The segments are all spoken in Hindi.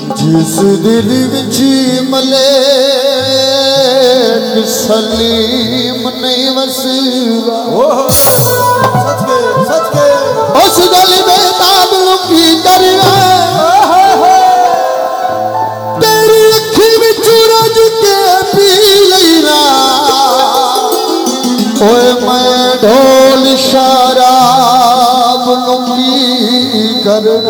जिस दिल विच मलेक सलीम नहीं वसदा उस गल में ताब लुकी दरिया तेरी अखी विच रज के पी लेना ओए मैं ढोल शराब लुकी करना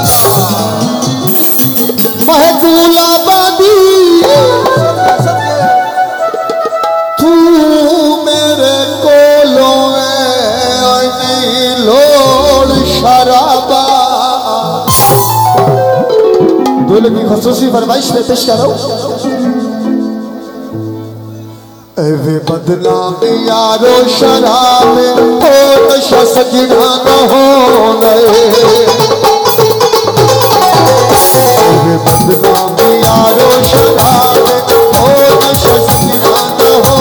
महबूला बादी तू मेरे कोलों नहीं लोल शराबा दूल्हे की खसूसी फरमाइश में पेश करो वे बदनाम यारो शराब ओ नशा सजना न हो गए बदनाम यारो शराब ओ नशा सजना न हो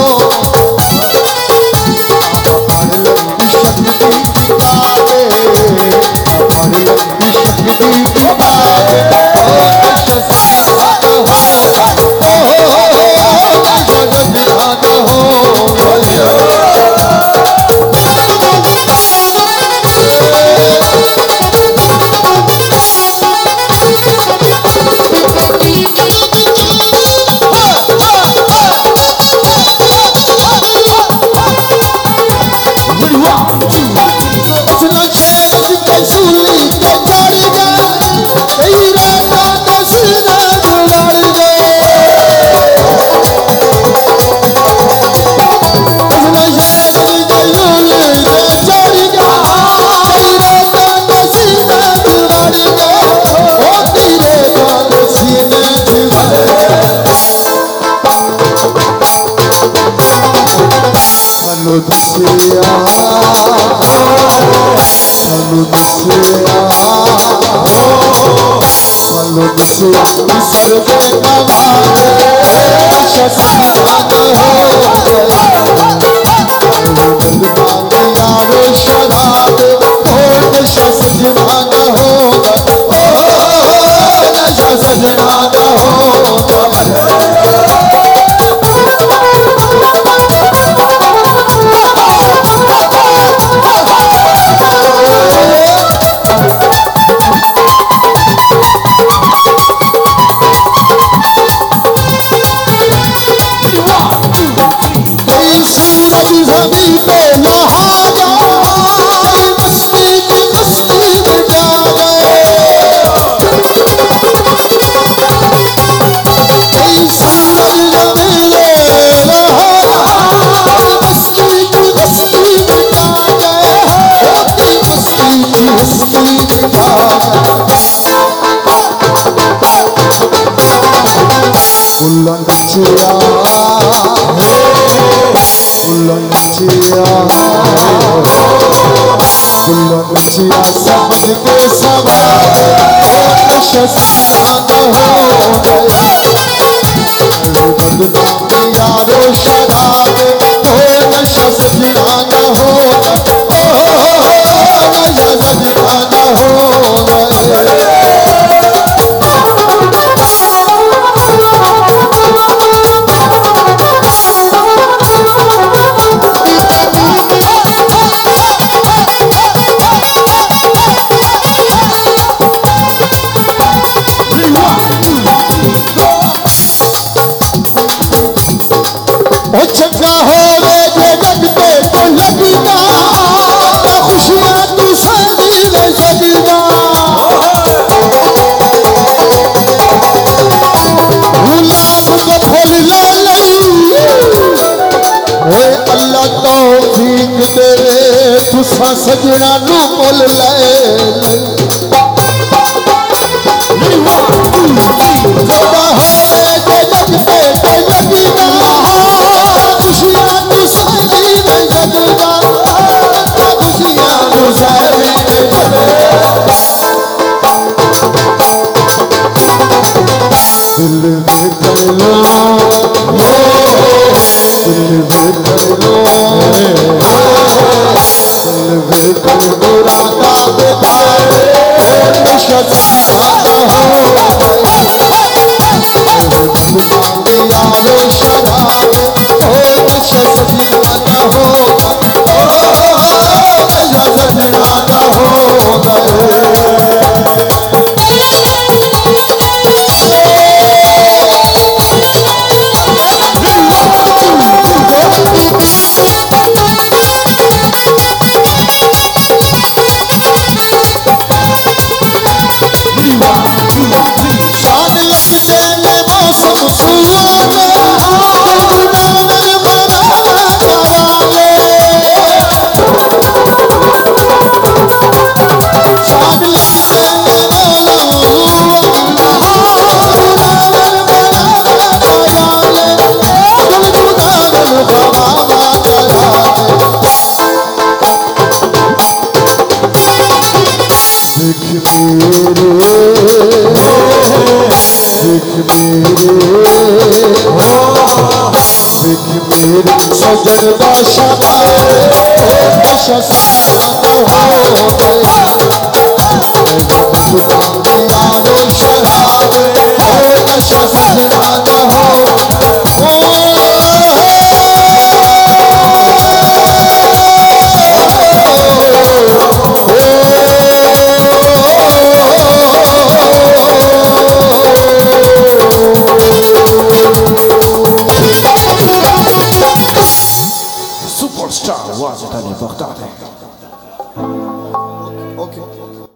हमारे लंबी शक्ति किताबे हमारे लंबी शक्ति किताबे ओ नशा सजना न हो नशा सजना न हो समझ के सवाल नशा सजना न हो बदनाम यारो शराब ओ नशा सजना न हो नशा सजना न हो चंगा हो वे जगते तो लगना खुशियां तू सारी ले सकना गुलाब को फूल ले लई ओए अल्लाह तौफीक दे तुसा सजना नू मोल ले चंगा हो वे जगते तो लगना खुशियां तू सारी ले सकना खुशियां तू सारी ले दिल में कर लो दिल में कर लो दिल में कर लो राधा मेरे सजन दशा